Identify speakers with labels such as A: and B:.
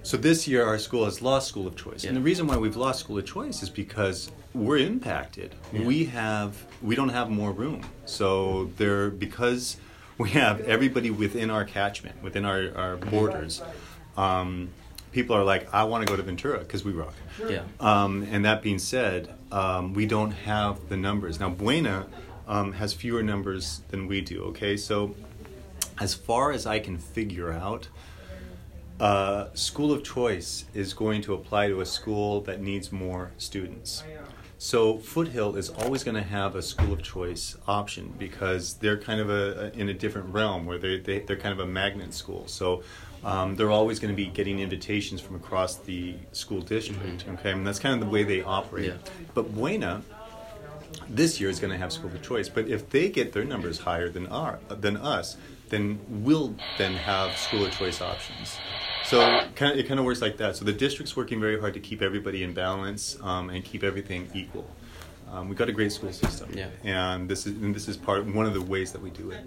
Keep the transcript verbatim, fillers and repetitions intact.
A: So this year our school has lost school of choice.
B: Yeah.
A: And the reason why we've lost school of choice is because we're impacted.
B: Yeah.
A: We have we don't have more room. So there because we have everybody within our catchment, within our, our borders, um, people are like, I want to go to Ventura because we rock.
B: Yeah.
A: Um, and that being said, um, we don't have the numbers. Now Buena um, has fewer numbers than we do, okay? So as far as I can figure out, Uh, school of choice is going to apply to a school that needs more students. So Foothill is always going to have a school of choice option because they're kind of a, a in a different realm where they, they they're kind of a magnet school. So um, they're always going to be getting invitations from across the school district.
B: Mm-hmm.
A: Okay, and that's kind of the way they operate.
B: Yeah.
A: But Buena this year is going to have school of choice. But if they get their numbers higher than our than us, then we'll then have school of choice options. So kind of, it kind of works like that. So the district's working very hard to keep everybody in balance um, and keep everything equal. Um, we've got a great school system,
B: Yeah.
A: and this is and this is part one of the ways that we do it.